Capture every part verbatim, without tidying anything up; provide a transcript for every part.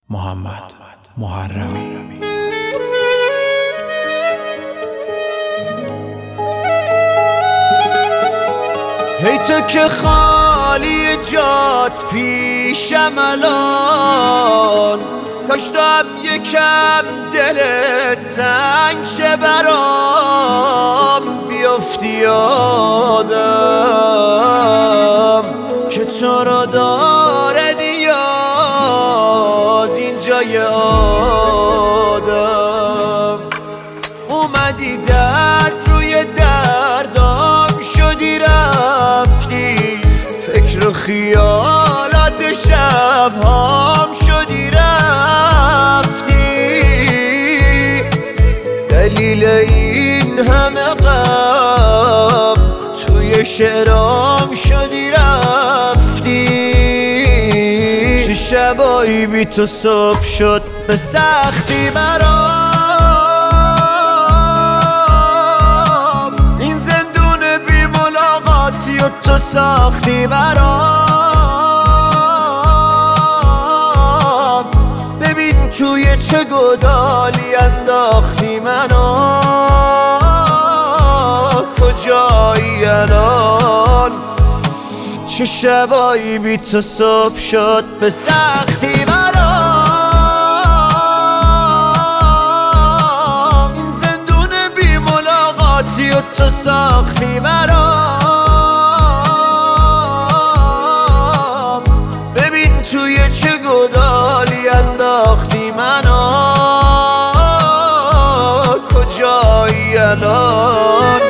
محمد محرمی. هی تو که خالی جات پیشم الان، کاش دم یکم دلت تنگ شه برام، بیفتی یادم که تو رو داره نیاز این جای آدم. اومدی درد روی دردام شدی رفتی، فکر و خیالات شبهام شدی رفتی، دلیل این همه غم توی شعرام شدی رفتی. چه شبایی بی تو صبح شد به سختی برام، این زندون بی ملاقاتی و تو ساختی برام. ببین توی چه گدالی انداختی منو، کجایی الان؟ چه شبایی بی تو صبح شد به سختی برام، این زندون بی ملاقاتی و تو ساختی برام. ببین توی چه گدالی انداختی منو، کجایی الان؟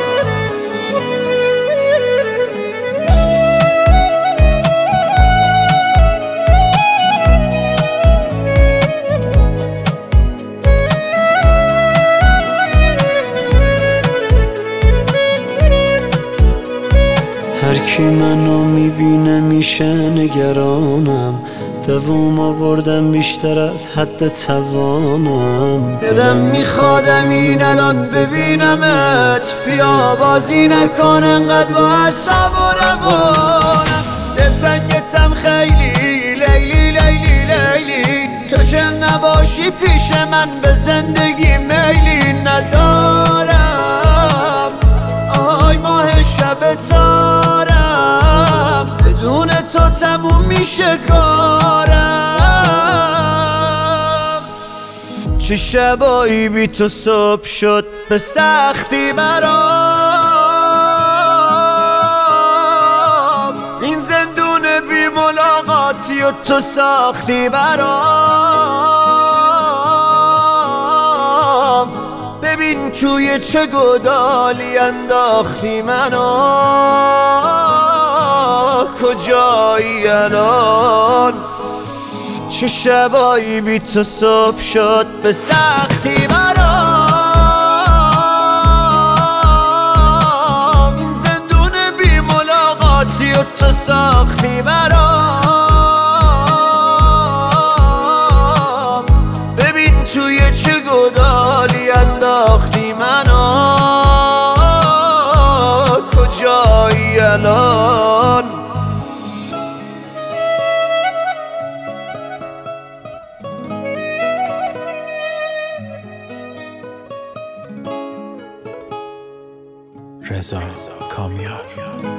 هر کی منو میبینه میشه نگرانم، دووم آوردم بیشتر از حد توانم. دلم میخوادم این الان ببینمت، بیا بازی نکن انقدر با اعصاب و روانم. دلتنگتم خیلی لیلی لیلی لیلی، تو که نباشی پیش من به زندگی میلی ندارم. آی ماه شب تارم، بدون تو تموم میشه کارم. چه شبایی بی تو صبح شد به سختی برام، این زندون بی ملاقاتی و تو ساختی برام. ببین توی چه گدالی انداختی منو، کجایی الان؟ چه شبایی بی تو صبح شد به سختی برام، این زندون بی ملاقاتی و تو ساختی برام. ببین توی چه گدالی انداختی منو، کجایی الان؟ رضا کامیار.